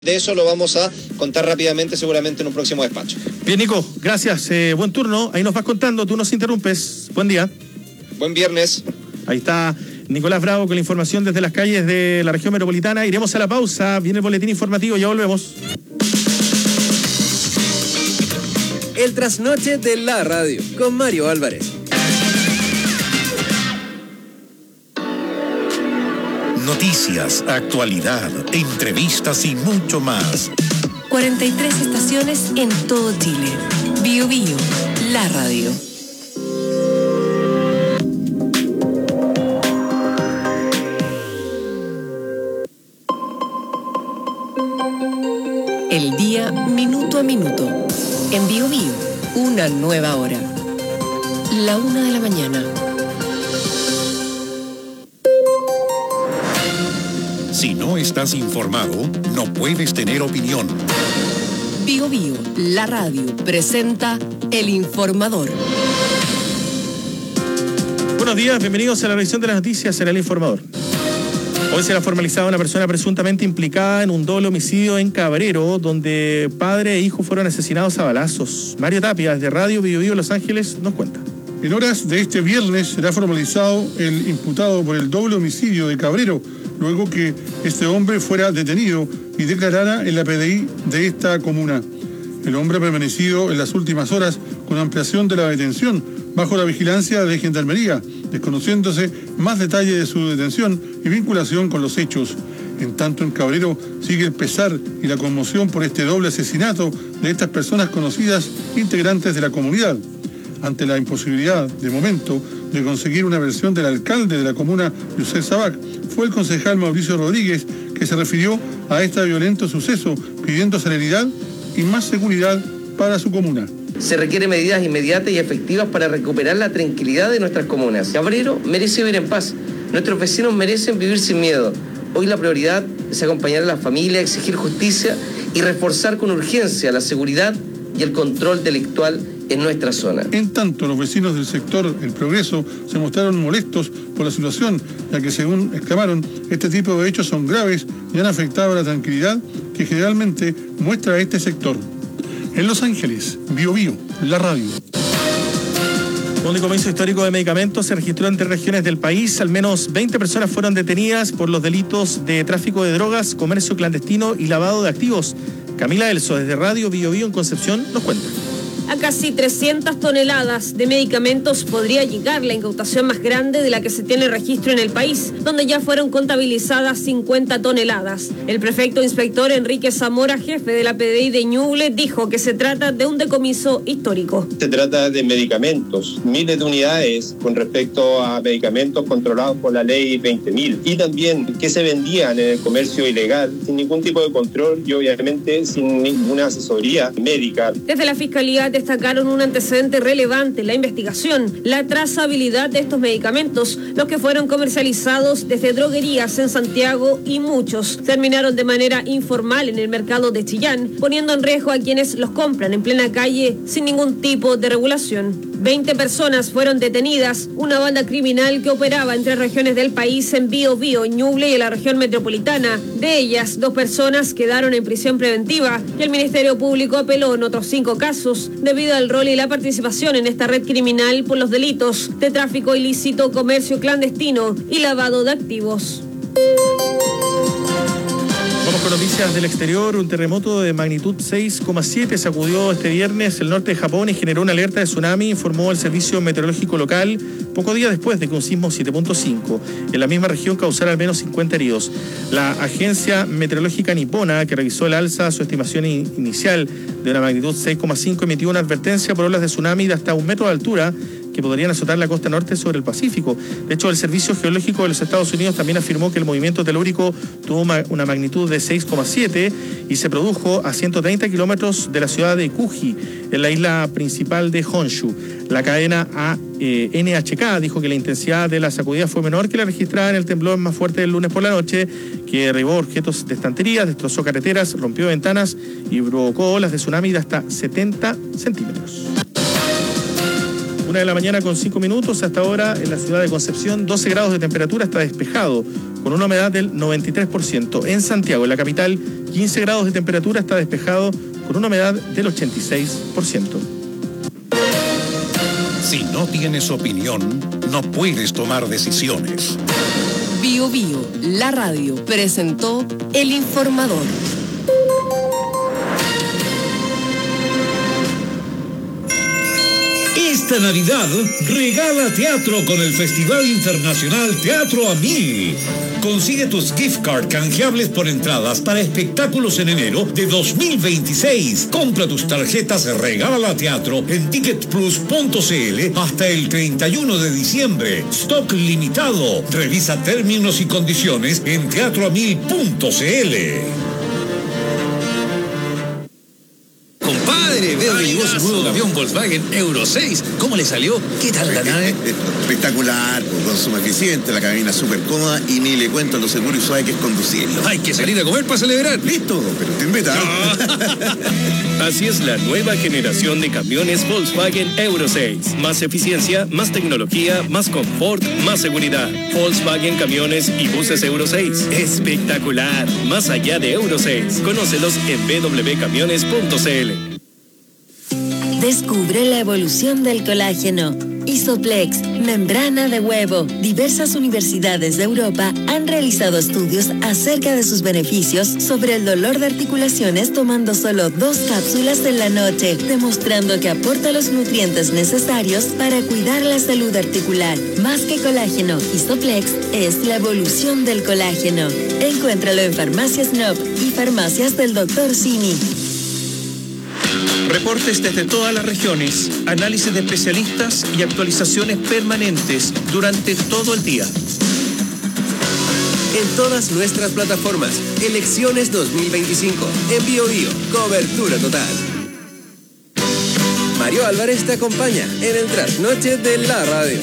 De eso lo vamos a contar rápidamente, seguramente en un próximo despacho. Bien, Nico, gracias. Buen turno. Ahí nos vas contando, tú nos interrumpes. Buen día. Buen viernes. Ahí está Nicolás Bravo con la información desde las calles de la región metropolitana. Iremos a la pausa. Viene el boletín informativo, ya volvemos. El trasnoche de la radio con Mario Álvarez. Noticias, actualidad, entrevistas y mucho más. 43 estaciones en todo Chile. Bio Bio, la radio. El día minuto a minuto. En Bio Bio, una nueva hora. 1:00 de la mañana. Si no estás informado, no puedes tener opinión. Bio Bio, la radio, presenta El Informador. Buenos días, bienvenidos a la revisión de las noticias en El Informador. Hoy será formalizada una persona presuntamente implicada en un doble homicidio en Cabrero, donde padre e hijo fueron asesinados a balazos. Mario Tapia, de Radio Bio Bio Los Ángeles, nos cuenta. En horas de este viernes será formalizado el imputado por el doble homicidio de Cabrero, luego que este hombre fuera detenido y declarara en la PDI de esta comuna. El hombre ha permanecido en las últimas horas con ampliación de la detención bajo la vigilancia de Gendarmería, desconociéndose más detalles de su detención y vinculación con los hechos. En tanto, en Cabrero sigue el pesar y la conmoción por este doble asesinato de estas personas conocidas integrantes de la comunidad. Ante la imposibilidad, de momento, de conseguir una versión del alcalde de la comuna, Yusef Sabac, fue el concejal Mauricio Rodríguez que se refirió a este violento suceso, pidiendo celeridad y más seguridad para su comuna. Se requieren medidas inmediatas y efectivas para recuperar la tranquilidad de nuestras comunas. Cabrero merece vivir en paz. Nuestros vecinos merecen vivir sin miedo. Hoy la prioridad es acompañar a la familia, exigir justicia y reforzar con urgencia la seguridad y el control delictual en nuestra zona. En tanto, los vecinos del sector El Progreso se mostraron molestos por la situación, ya que, según exclamaron, este tipo de hechos son graves y han afectado a la tranquilidad que generalmente muestra este sector. En Los Ángeles, Bio Bio, la radio. Un decomiso histórico de medicamentos se registró en 3 regiones del país. Al menos 20 personas fueron detenidas por los delitos de tráfico de drogas, comercio clandestino y lavado de activos. Camila Elso, desde Radio Bio Bio en Concepción, nos cuenta. A casi 300 toneladas de medicamentos podría llegar la incautación más grande de la que se tiene registro en el país, donde ya fueron contabilizadas 50 toneladas. El prefecto inspector Enrique Zamora, jefe de la PDI de Ñuble, dijo que se trata de un decomiso histórico. Se trata de medicamentos, miles de unidades con respecto a medicamentos controlados por la ley 20.000 y también que se vendían en el comercio ilegal sin ningún tipo de control y obviamente sin ninguna asesoría médica. Desde la Fiscalía destacaron un antecedente relevante en la investigación, la trazabilidad de estos medicamentos, los que fueron comercializados desde droguerías en Santiago y muchos terminaron de manera informal en el mercado de Chillán, poniendo en riesgo a quienes los compran en plena calle sin ningún tipo de regulación. 20 personas fueron detenidas, una banda criminal que operaba en 3 regiones del país, en Bio Bio, Ñuble y en la región metropolitana. De ellas, 2 personas quedaron en prisión preventiva y el Ministerio Público apeló en otros 5 casos debido al rol y la participación en esta red criminal por los delitos de tráfico ilícito, comercio clandestino y lavado de activos. Vamos con noticias del exterior. Un terremoto de magnitud 6,7 sacudió este viernes el norte de Japón y generó una alerta de tsunami, informó el servicio meteorológico local, poco día después de que un sismo 7.5 en la misma región causara al menos 50 heridos. La agencia meteorológica nipona, que revisó el alza a su estimación inicial de una magnitud 6,5, emitió una advertencia por olas de tsunami de hasta 1 metro de altura que podrían azotar la costa norte sobre el Pacífico. De hecho, el Servicio Geológico de los Estados Unidos también afirmó que el movimiento telúrico tuvo una magnitud de 6,7 y se produjo a 130 kilómetros de la ciudad de Kuji, en la isla principal de Honshu. La cadena NHK dijo que la intensidad de la sacudida fue menor que la registrada en el temblor más fuerte del lunes por la noche, que derribó objetos de estanterías, destrozó carreteras, rompió ventanas y provocó olas de tsunami de hasta 70 centímetros. 1:00 a.m. con 5 minutos. Hasta ahora en la ciudad de Concepción, 12 grados de temperatura, está despejado, con una humedad del 93%. En Santiago, en la capital, 15 grados de temperatura, está despejado con una humedad del 86%. Si no tienes opinión, no puedes tomar decisiones. Bio Bio, la radio, presentó El Informador. Esta Navidad regala teatro con el Festival Internacional Teatro a 1000. Consigue tus gift card canjeables por entradas para espectáculos en enero de 2026. Compra tus tarjetas Regala Teatro en ticketplus.cl hasta el 31 de diciembre. Stock limitado. Revisa términos y condiciones en teatroa1000.cl. Veo que llegó su nuevo camión Volkswagen Euro 6. ¿Cómo le salió? ¿Qué tal la nave? Espectacular, consumo eficiente, la cabina súper cómoda y ni le cuento lo seguro y suave que es conducirlo. Hay que salir a comer para celebrar. Listo, pero te invita. Así es la nueva generación de camiones Volkswagen Euro 6. Más eficiencia, más tecnología, más confort, más seguridad. Volkswagen Camiones y Buses Euro 6. Espectacular. Más allá de Euro 6. Conócelos en www.camiones.cl. Descubre la evolución del colágeno. Isoplex, membrana de huevo. Diversas universidades de Europa han realizado estudios acerca de sus beneficios sobre el dolor de articulaciones tomando solo 2 cápsulas en la noche, demostrando que aporta los nutrientes necesarios para cuidar la salud articular. Más que colágeno, Isoplex es la evolución del colágeno. Encuéntralo en Farmacias Nob y farmacias del Dr. Simi. Reportes desde todas las regiones, análisis de especialistas y actualizaciones permanentes durante todo el día. En todas nuestras plataformas, Elecciones 2025, en Bio Bio, cobertura total. Mario Álvarez te acompaña en el trasnoche de la radio.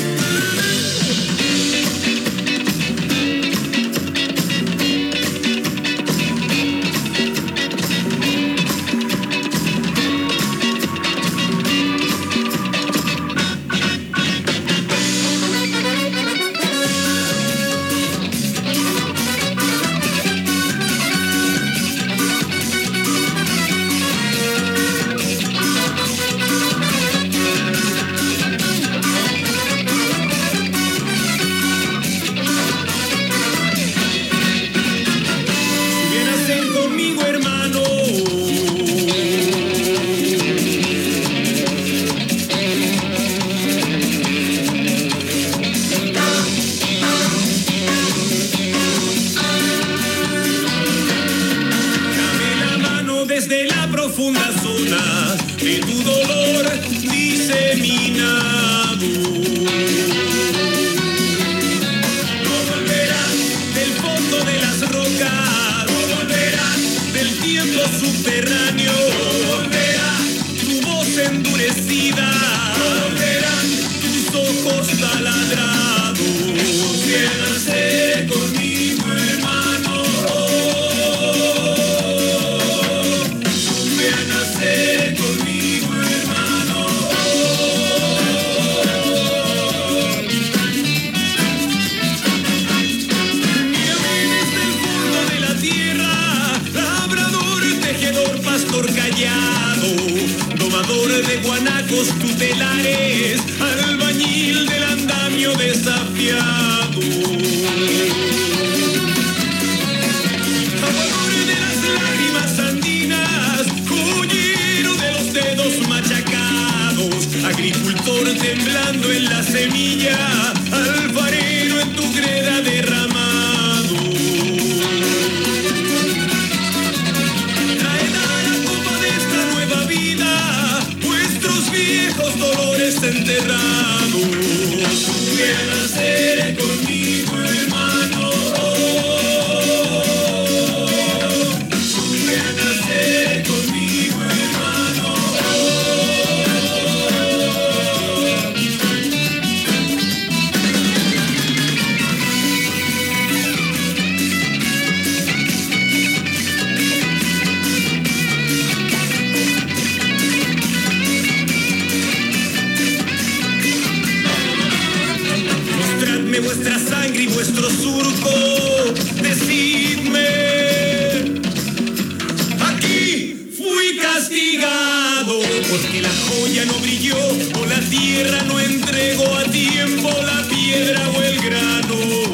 castigado, porque la joya no brilló o la tierra no entregó a tiempo la piedra o el grano.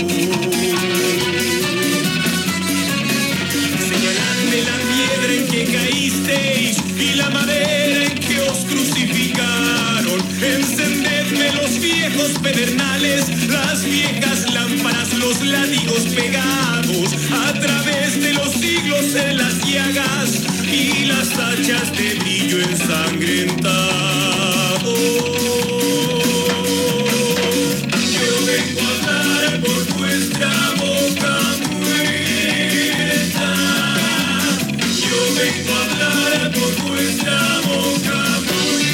Señaladme la piedra en que caísteis y la madera en que os crucificaron. Encendedme los viejos pedernales, las viejas lámparas, los látigos pegados a través de los siglos en las llagas y las hachas de brillo ensangrentado. Yo vengo a hablar por vuestra boca muerta. Yo vengo a hablar por vuestra boca muerta.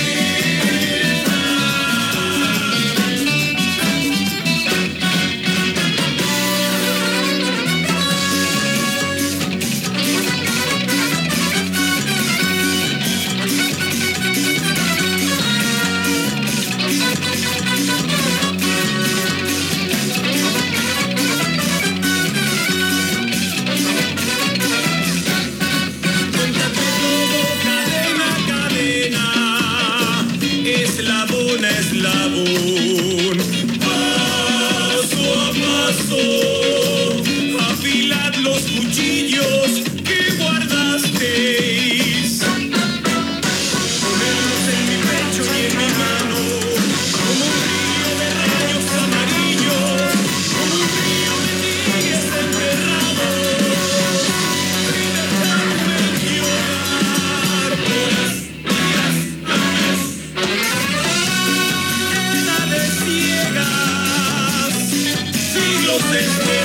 Eslabón, paso a paso, afilad los cuchillos que guardasteis. Ponedlos en mi pecho y en mi mano, como un río de rayos amarillos, como un río de tigres enterrados. Dejadme llorar por las días años. Siglos de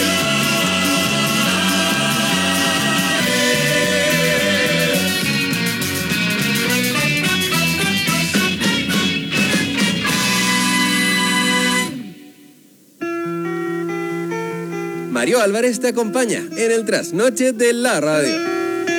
Mario Álvarez te acompaña en el trasnoche de la radio.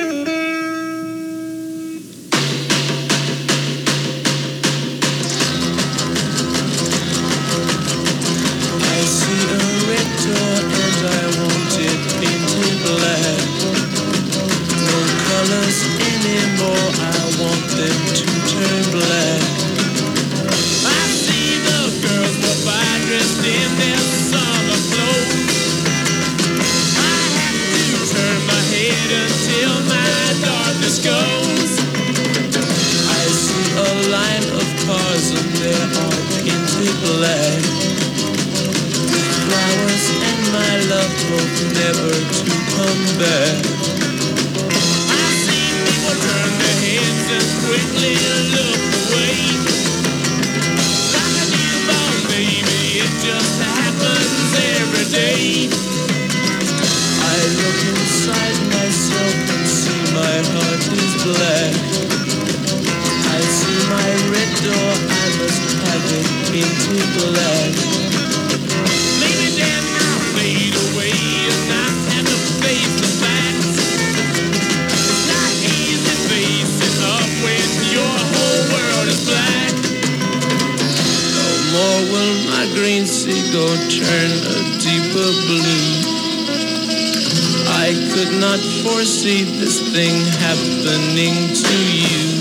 Foresee this thing happening to you.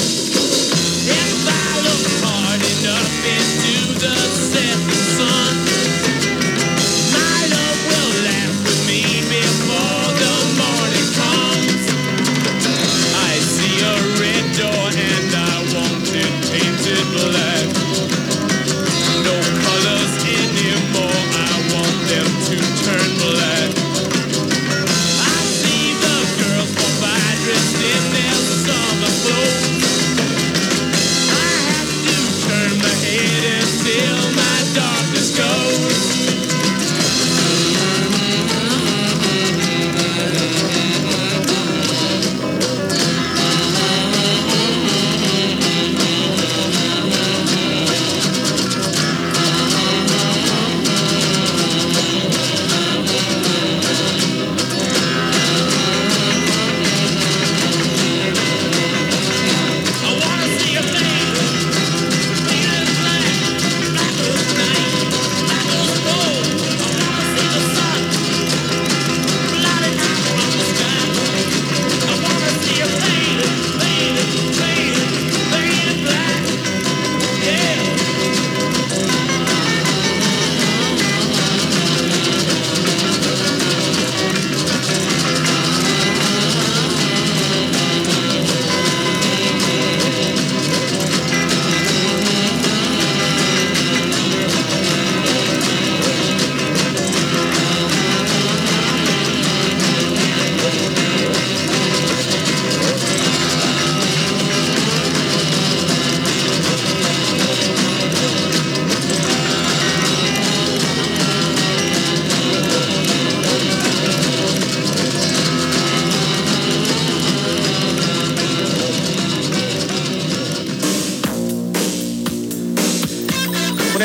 If I look hard enough into the setting sun, my love will laugh with me before the morning comes. I see a red door and I want it painted black. No colors anymore, I want them to turn black. Dressed in their summer clothes.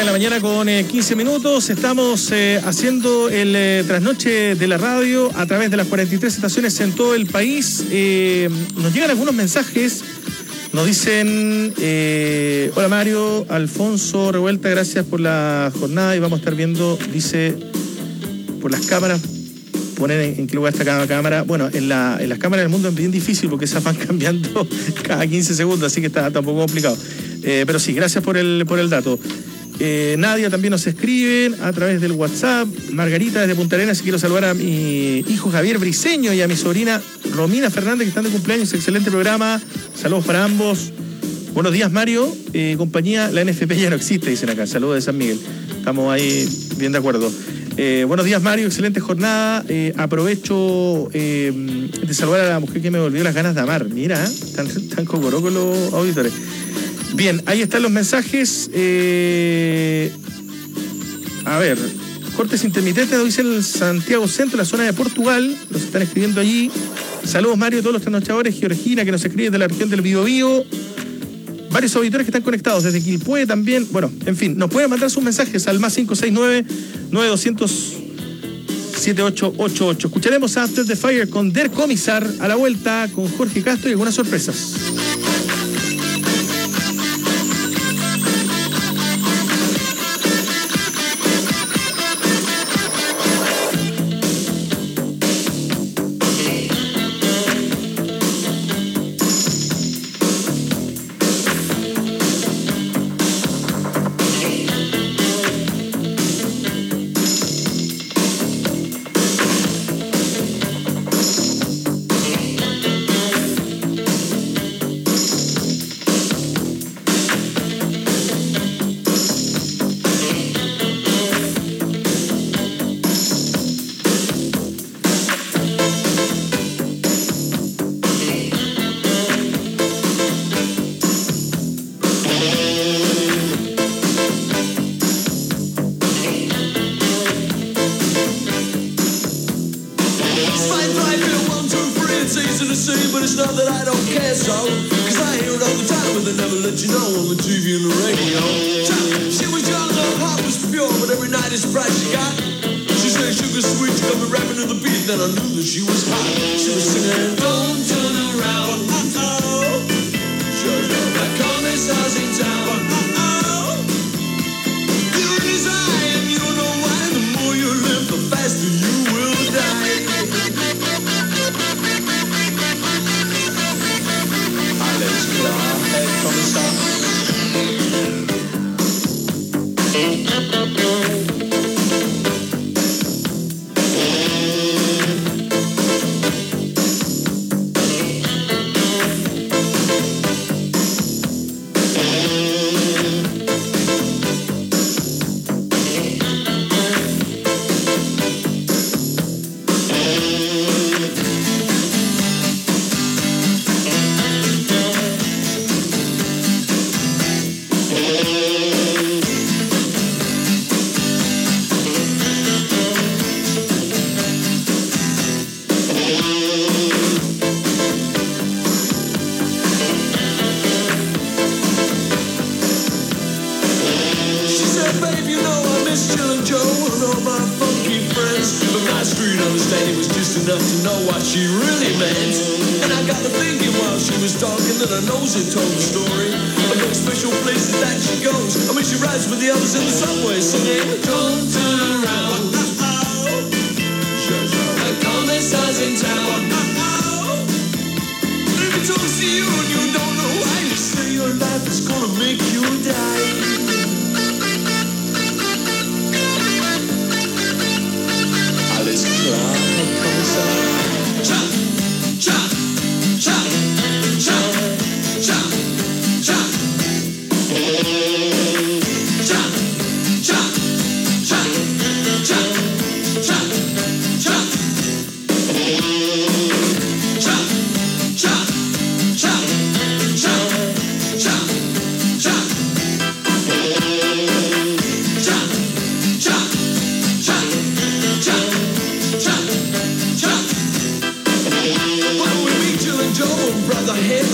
la mañana con 15 minutos. Estamos haciendo el trasnoche de la radio a través de las 43 estaciones en todo el país. Nos llegan algunos mensajes. Nos dicen, hola Mario, Alfonso Revuelta, gracias por la jornada y vamos a estar viendo, dice, por las cámaras, poner en qué lugar está cada cámara. Bueno, en las cámaras del mundo es bien difícil porque esas van cambiando cada 15 segundos, así que está un poco complicado. Pero sí, gracias por el dato. Nadia también nos escribe a través del WhatsApp. Margarita desde Punta Arenas, y quiero saludar a mi hijo Javier Briceño y a mi sobrina Romina Fernández, que están de cumpleaños. Excelente programa, saludos para ambos. Buenos días, Mario, compañía, la NFP ya no existe, dicen acá. Saludos de San Miguel, estamos ahí bien de acuerdo. Buenos días, Mario, excelente jornada. Aprovecho de saludar a la mujer que me volvió las ganas de amar. Mira, tan cocorocos los auditores. Bien, ahí están los mensajes. A ver, cortes intermitentes, dice el Santiago Centro, la zona de Portugal. Los están escribiendo allí. Saludos, Mario, a todos los trasnochadores. Georgina, que nos escribe de la región del Biobío. Varios auditores que están conectados desde Quilpué también. Bueno, en fin, nos pueden mandar sus mensajes al más 569-9200-7888. Escucharemos After the Fire con Der Commissar a la vuelta con Jorge Castro y algunas sorpresas.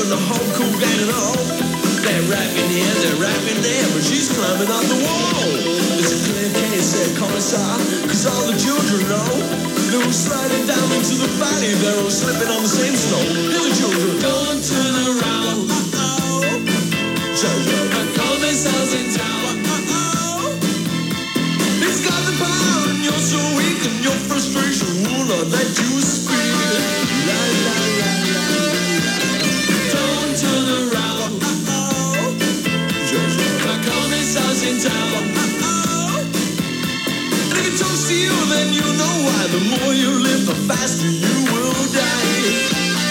They're rapping here, they're rapping there, but she's climbing on the wall. said, Commissar, cause all the children know they were sliding down into the valley, they were slipping on the same snow. Hear the children, don't turn around. The commissar's in town. He's got the power and you're so weak, and your frustration will not let you speak. La la la la la. Don't turn around. The commissar's in town. And if he talks to you, then you know why. The more you live, the faster you will die.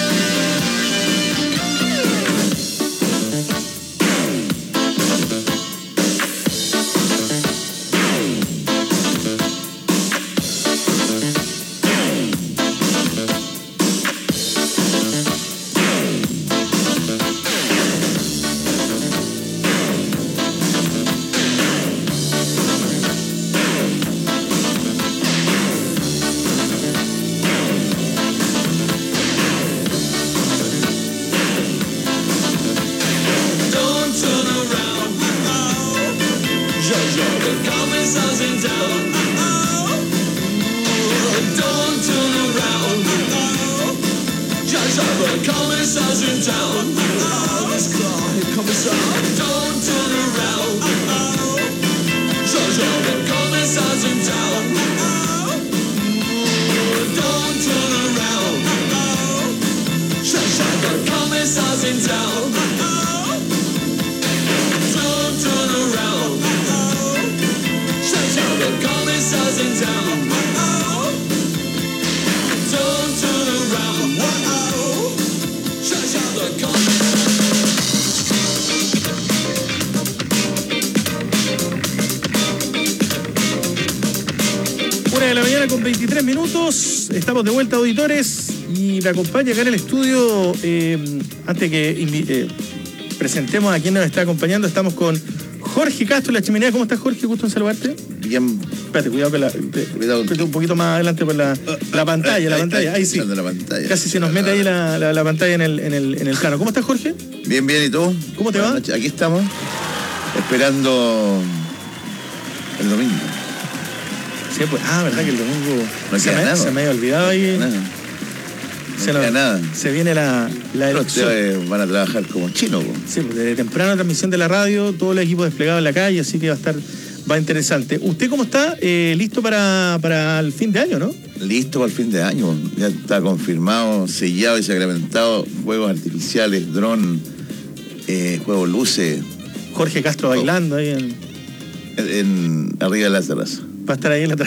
Estamos de vuelta, auditores, y me acompaña acá en el estudio, antes que presentemos a quien nos está acompañando, estamos con Jorge Castro, La Chimenea. ¿Cómo estás, Jorge? Gusto en saludarte. Bien. Espérate, cuidado con un poquito más adelante por la pantalla, ahí sí. La pantalla. Casi se nos mete ahí la pantalla en el plano. ¿Cómo estás, Jorge? Bien, ¿y tú? ¿Cómo te va? Aquí estamos, esperando el domingo. Sí, pues, verdad que el domingo no se me había olvidado ahí. Nada. Se viene la elección. Ustedes van a trabajar como chinos. Sí, pues desde temprano transmisión de la radio, todo el equipo desplegado en la calle, así que va interesante. ¿Usted cómo está? ¿Listo para el fin de año, no? Listo para el fin de año. Ya está confirmado, sellado y sacramentado. Juegos artificiales, dron, juegos luces. Jorge Castro bailando ahí arriba de la terraza. Va a estar ahí en la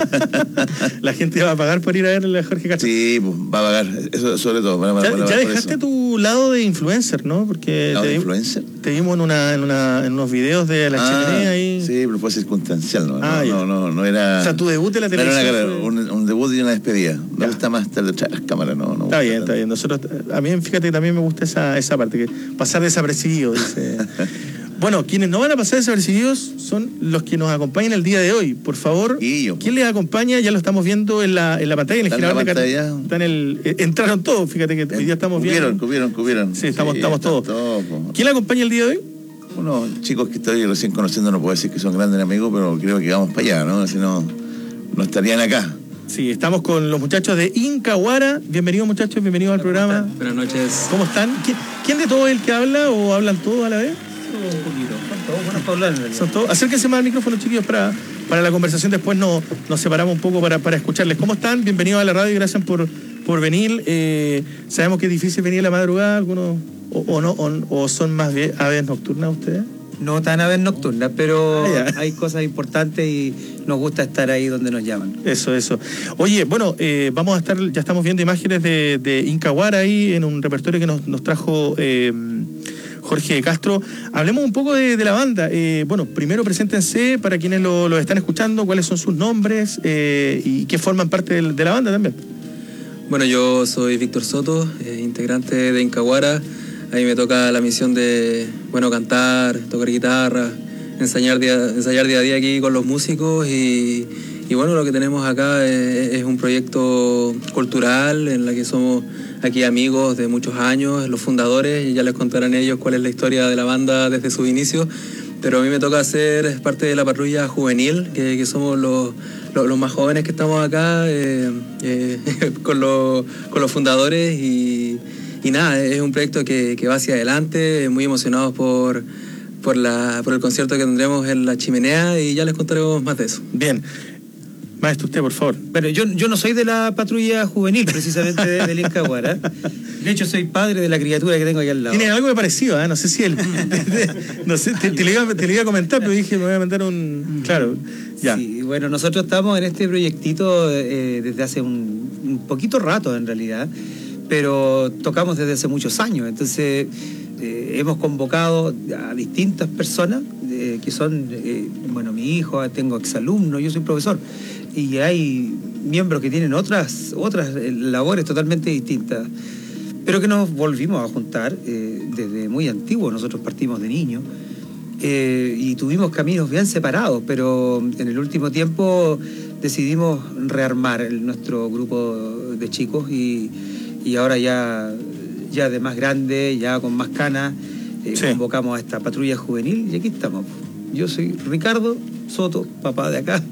La gente va a pagar por ir a ver a Jorge Castro. Sí, pues, va a pagar, eso sobre todo. Ya dejaste tu lado de influencer, ¿no? Porque influencer? Te vimos en unos videos de La Chimenea ahí. Sí, pero fue circunstancial, ¿no? No era... O sea, tu debut de la televisión fue... un debut y una despedida. Me gusta más estar detrás de las cámaras, no está bien. A mí, fíjate que también me gusta esa parte, que pasar desapercibido, dice... Bueno, quienes no van a pasar desapercibidos son los que nos acompañan el día de hoy. Por favor, ¿quién les acompaña? Ya lo estamos viendo en la pantalla, en el generador de carta. Entraron todos, fíjate que hoy día estamos viendo. Cubieron. Sí, estamos todos. ¿Quién le acompaña el día de hoy? Unos chicos que estoy recién conociendo, no puedo decir que son grandes amigos, pero creo que vamos para allá, ¿no? Si no estarían acá. Sí, estamos con los muchachos de Incahuara. Bienvenidos, muchachos, bienvenidos al programa. Buenas noches. ¿Cómo están? ¿Quién de todos es el que habla o hablan todos a la vez? Un poquito. Son todos buenos para hablar. Son todos. Acérquense más al micrófono, chiquillos, para la conversación. Después nos separamos un poco para escucharles. ¿Cómo están? Bienvenidos a la radio y gracias por venir. Sabemos que es difícil venir a la madrugada, algunos o son más bien aves nocturnas ustedes. No tan aves nocturnas, pero hay cosas importantes y nos gusta estar ahí donde nos llaman. Eso. Oye, bueno, vamos a estar, ya estamos viendo imágenes de Incahuara ahí en un repertorio que nos trajo Jorge Castro. Hablemos un poco de la banda. Bueno, primero preséntense para quienes lo están escuchando, cuáles son sus nombres y qué forman parte de la banda también. Bueno, yo soy Víctor Soto, integrante de Incahuara. Ahí me toca la misión de, cantar, tocar guitarra, ensayar día a día aquí con los músicos y bueno, lo que tenemos acá es un proyecto cultural en la que somos aquí amigos de muchos años, los fundadores, y ya les contarán ellos cuál es la historia de la banda desde sus inicios. pero a mí me toca ser parte de la patrulla juvenil, que somos los más jóvenes que estamos acá, con los fundadores y nada, es un proyecto que va hacia adelante, muy emocionados por el concierto que tendremos en La Chimenea y ya les contaremos más de eso. Bien. Maestro, usted, por favor. Bueno, yo no soy de la patrulla juvenil, precisamente del Incahuara. De hecho, soy padre de la criatura que tengo aquí al lado. Tiene algo de parecido, ¿eh? No sé si él... no sé, te lo iba a comentar, pero dije, me voy a mandar un... Claro, ya. Sí, bueno, nosotros estamos en este proyectito desde hace un poquito rato, en realidad, pero tocamos desde hace muchos años. Entonces, hemos convocado a distintas personas, que son, bueno, mi hijo, tengo exalumnos, yo soy profesor, y hay miembros que tienen otras labores totalmente distintas, pero que nos volvimos a juntar desde muy antiguo. Nosotros partimos de niños y tuvimos caminos bien separados, pero en el último tiempo decidimos rearmar nuestro grupo de chicos y ahora ya de más grande, ya con más canas, convocamos a esta patrulla juvenil y aquí estamos. Yo soy Ricardo Soto, papá de acá,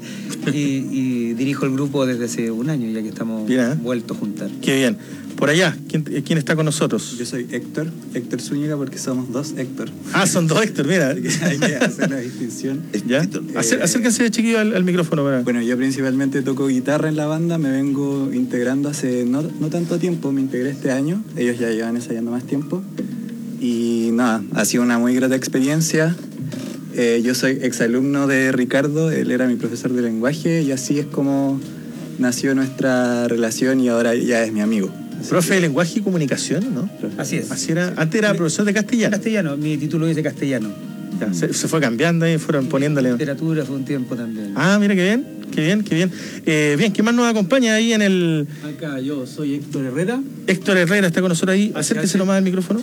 y dirijo el grupo desde hace un año, ya que estamos vueltos a juntar. Qué bien. Por allá, ¿quién está con nosotros? Yo soy Héctor Zúñiga, porque somos dos Héctor. Ah, son dos Héctor, mira. Hay que hacer la distinción. ¿Ya? Acérquense, chiquillo, al micrófono. Bueno, yo principalmente toco guitarra en la banda, me vengo integrando hace no tanto tiempo, me integré este año, ellos ya llevan ensayando más tiempo. Y nada, ha sido una muy grata experiencia. Yo soy exalumno de Ricardo, él era mi profesor de lenguaje y así es como nació nuestra relación y ahora ya es mi amigo. Profe de lenguaje y comunicación, ¿no? Así es. Así era. Antes era profesor de castellano. Castellano, mi título dice castellano. Ya, se fue cambiando y fueron poniéndole. Literatura fue un tiempo también. Ah, mira qué bien, qué bien, qué bien. Bien, ¿quién más nos acompaña ahí en el...? Acá yo soy Héctor Herrera. Héctor Herrera está con nosotros ahí. Acérquese nomás al micrófono.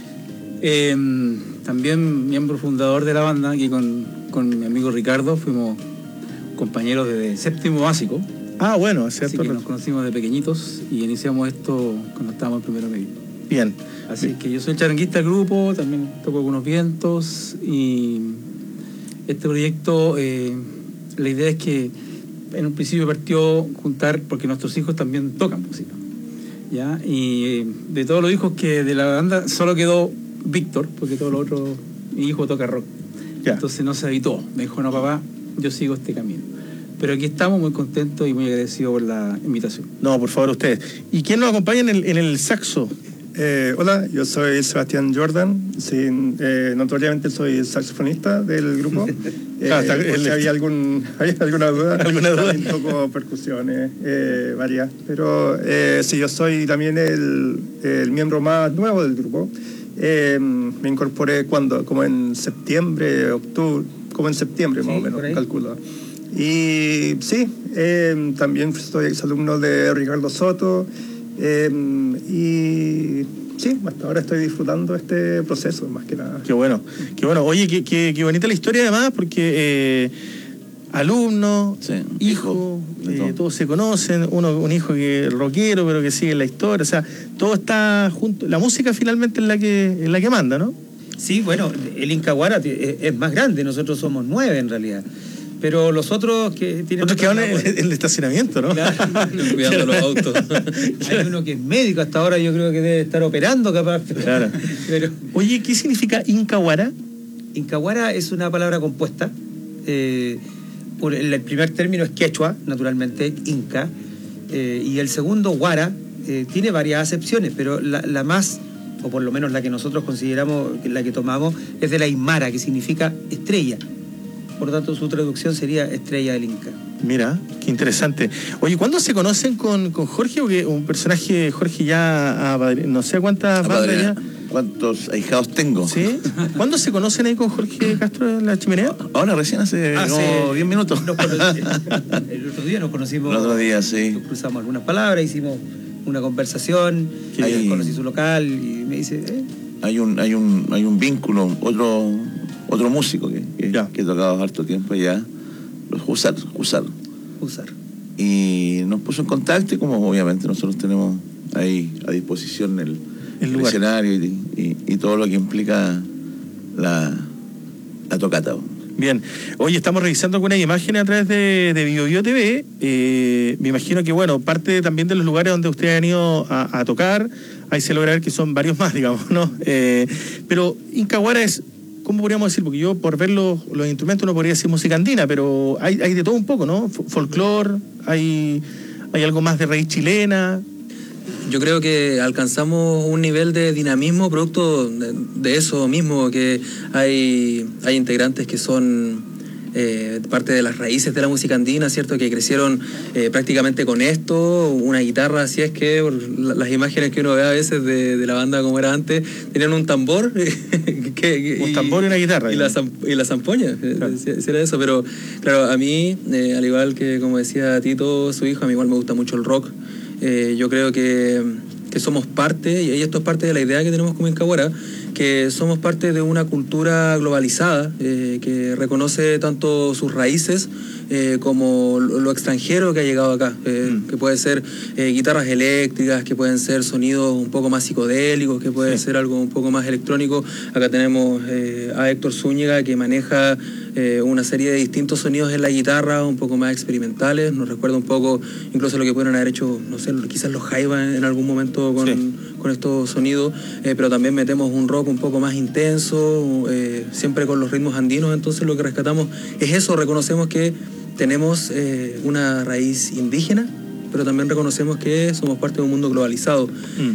También miembro fundador de la banda, aquí con mi amigo Ricardo, fuimos compañeros desde séptimo básico. Ah, bueno, así que nos conocimos de pequeñitos y iniciamos esto cuando estábamos en primero medio. Bien. Así que yo soy el charanguista del grupo, también toco algunos vientos y este proyecto, la idea es que en un principio partió juntar, porque nuestros hijos también tocan música, ¿ya? Y de todos los hijos que de la banda solo quedó Víctor, porque todo lo otro, mi hijo toca rock. Ya. Entonces no se habitó, me dijo, no papá, yo sigo este camino. Pero aquí estamos muy contentos y muy agradecidos por la invitación. No, por favor, ustedes. ¿Y quién nos acompaña en el saxo? Hola, yo soy Sebastián Jordan. Sí, notoriamente soy el saxofonista del grupo. Si había alguna duda. También toco percusiones, varias. Pero sí, yo soy también el miembro más nuevo del grupo. Me incorporé como en septiembre, octubre, como en septiembre más o menos, calculo. Y sí, también soy exalumno de Ricardo Soto y sí, hasta ahora estoy disfrutando este proceso, más que nada. Qué bueno, qué bueno. Oye, qué bonita la historia además, porque alumno, sí, hijo, todos se conocen, un hijo que es rockero, pero que sigue la historia, o sea, todo está junto. La música finalmente es la que manda, ¿no? Sí, bueno, el Incahuara es más grande, nosotros somos 9 en realidad. Pero los otros que tienen... Otros que van en el estacionamiento, ¿no? Claro. Cuidando los autos. Hay uno que es médico, hasta ahora yo creo que debe estar operando capaz. Claro. Pero... Oye, ¿qué significa Incahuara? Incahuara es una palabra compuesta. El primer término es quechua, naturalmente, inca. Y el segundo, guara, tiene varias acepciones, pero la más, o por lo menos la que nosotros consideramos, la que tomamos, es de la aymara, que significa estrella. Por lo tanto, su traducción sería Estrella del Inca. Mira, qué interesante. Oye, ¿cuándo se conocen con Jorge? Porque un personaje, Jorge, ya no sé cuántas bandas ya. ¿Cuántos ahijados tengo? ¿Sí? ¿Cuándo se conocen ahí con Jorge Castro en La Chimenea? Ahora, recién hace 10 minutos. El otro día nos conocimos. El otro día, sí. Nos cruzamos algunas palabras, hicimos una conversación. Conocí su local y me dice... Hay un vínculo, otro músico que he tocado harto tiempo allá, los Husar. Y nos puso en contacto y como obviamente nosotros tenemos ahí a disposición el escenario y todo lo que implica la tocata. Bien. Oye, estamos revisando algunas imágenes a través de BioBio TV. Me imagino que, bueno, parte también de los lugares donde ustedes han ido a tocar, ahí se logra ver que son varios más, digamos, ¿no? Pero Incahuara es, ¿cómo podríamos decir? Porque yo, por ver los instrumentos, no podría decir música andina, pero hay de todo un poco, ¿no? Folclore, hay algo más de raíz chilena. Yo creo que alcanzamos un nivel de dinamismo producto de eso mismo, que hay integrantes que son parte de las raíces de la música andina, ¿cierto? Que crecieron prácticamente con esto, una guitarra, así es que las imágenes que uno ve a veces de la banda como era antes, tenían un tambor. Un tambor y una guitarra. Y la zampoña, claro. Si era eso, pero claro, a mí, al igual que como decía Tito, su hijo, a mí igual me gusta mucho el rock. Yo creo que somos parte, y esto es parte de la idea que tenemos como Incahuara, que somos parte de una cultura globalizada que reconoce tanto sus raíces como lo extranjero que ha llegado acá, que puede ser guitarras eléctricas, que pueden ser sonidos un poco más psicodélicos, que puede ser algo un poco más electrónico. Acá tenemos a Héctor Zúñiga, que maneja una serie de distintos sonidos en la guitarra, un poco más experimentales. Nos recuerda un poco incluso lo que pudieron haber hecho, no sé, quizás los Jaiba en algún momento con estos sonidos, pero también metemos un rock un poco más intenso, siempre con los ritmos andinos. Entonces lo que rescatamos es eso, reconocemos que tenemos una raíz indígena, pero también reconocemos que somos parte de un mundo globalizado.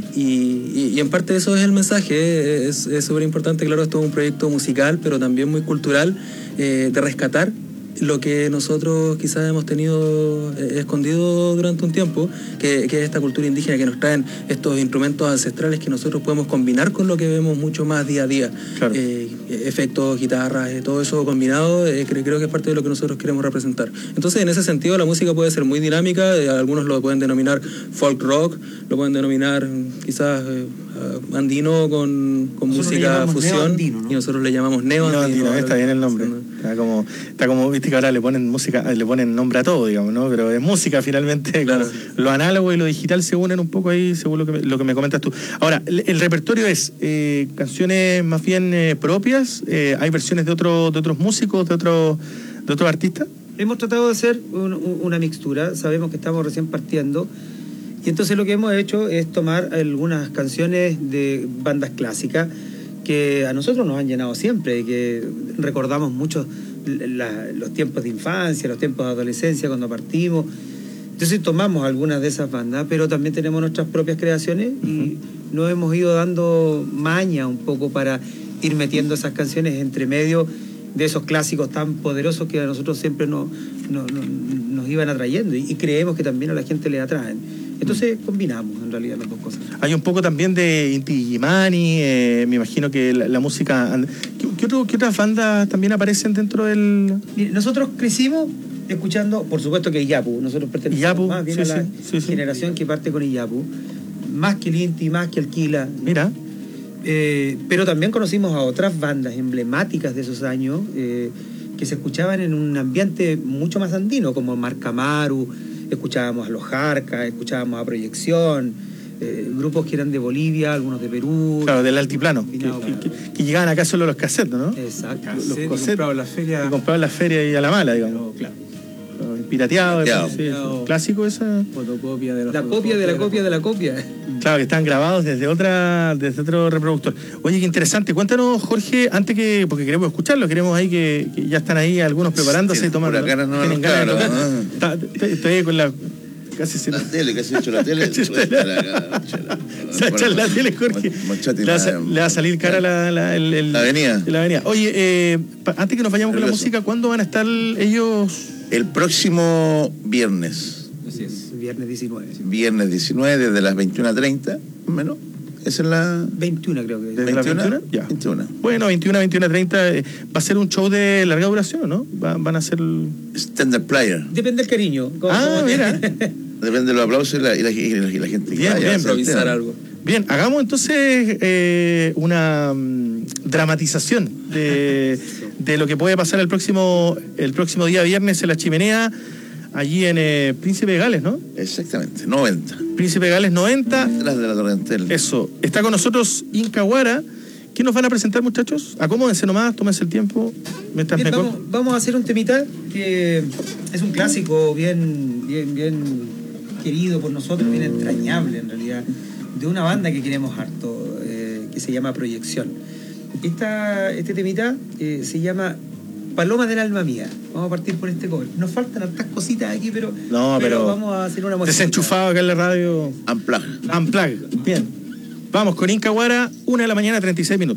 Y en parte eso es el mensaje, es súper importante. Claro, esto es un proyecto musical, pero también muy cultural, de rescatar lo que nosotros quizás hemos tenido escondido durante un tiempo, que es esta cultura indígena, que nos traen estos instrumentos ancestrales que nosotros podemos combinar con lo que vemos mucho más día a día. Claro. Efectos, guitarras, todo eso combinado, creo que es parte de lo que nosotros queremos representar. Entonces, en ese sentido, la música puede ser muy dinámica, algunos lo pueden denominar folk rock, lo pueden denominar quizás andino con música fusión, ¿no? Y nosotros le llamamos neo-andino. Está bien el nombre. Está como, viste que ahora le ponen música, le ponen nombre a todo, digamos, ¿no? Pero es música finalmente, claro. Lo análogo y lo digital se unen un poco ahí, según lo que me comentas tú. Ahora, el repertorio es canciones más bien propias, hay versiones de otros músicos, de otros artistas. Hemos tratado de hacer una mixtura, sabemos que estamos recién partiendo, y entonces lo que hemos hecho es tomar algunas canciones de bandas clásicas que a nosotros nos han llenado siempre y que recordamos mucho los tiempos de infancia, los tiempos de adolescencia cuando partimos. Entonces tomamos algunas de esas bandas, pero también tenemos nuestras propias creaciones y nos hemos ido dando maña un poco para ir metiendo esas canciones entre medio de esos clásicos tan poderosos que a nosotros siempre nos iban atrayendo y creemos que también a la gente le atraen. Entonces combinamos en realidad las dos cosas. Hay un poco también de Inti Illimani, me imagino que la música... ¿Qué otras bandas también aparecen dentro del...? Mire, nosotros crecimos escuchando, por supuesto que Iyapu, nosotros pertenecemos más bien a la generación que parte con Iyapu, más que el Inti, más que Alquila. Mira. Pero también conocimos a otras bandas emblemáticas de esos años que se escuchaban en un ambiente mucho más andino, como Marcamaru, escuchábamos a Los Jarcas, escuchábamos a Proyección, grupos que eran de Bolivia, algunos de Perú. Claro, del altiplano, que llegaban acá solo los cassettes, ¿no? Exacto. Los cassettes compraban la feria. Que compraban la feria y a la mala, digamos. Claro. Pirateado, sí, clásico esa. Fotocopia de la copia de la copia de la copia. Claro, que están grabados desde otro reproductor. Oye, qué interesante. Cuéntanos, Jorge, antes que, porque queremos escucharlo, queremos ahí que ya están ahí algunos preparándose y tomando. Por acá no tienen ganas de tocar. Estoy con la... Casi la tele, casi he hecho la tele. Se ha echado la tele, Jorge. Le va a salir cara la avenida. La avenida. Oye, antes que nos vayamos con la música, ¿cuándo van a estar ellos? El próximo viernes. Así es, viernes 19. Sí. Viernes 19, desde las 21:30, menos. Esa es la... 21 creo que. ¿Desde las 21? Ya. 21. Bueno, 21:30 va a ser un show de larga duración, ¿no? Van a ser... Stand-up player. Depende del cariño. Mira. Depende de los aplausos y la gente. Bien, improvisar algo. Bien, hagamos entonces una dramatización de lo que puede pasar el próximo día viernes en La Chimenea, allí en Príncipe de Gales, ¿no? Exactamente, 90. Príncipe de Gales 90. Detrás de la Torrentel. Eso. Está con nosotros Incahuara, ¿Qué nos van a presentar, muchachos? Acomódense nomás, tómense el tiempo. Mientras Bien, vamos a hacer un temita que es un clásico bien querido por nosotros, bien entrañable en realidad, de una banda que queremos harto, que se llama Proyección. Este temita se llama Paloma del Alma Mía. Vamos a partir por este cover. Nos faltan hartas cositas aquí, pero vamos a hacer una música. Desenchufado acá en la radio. Unplug. Bien. Vamos con Inca Guara, 1:36 a.m.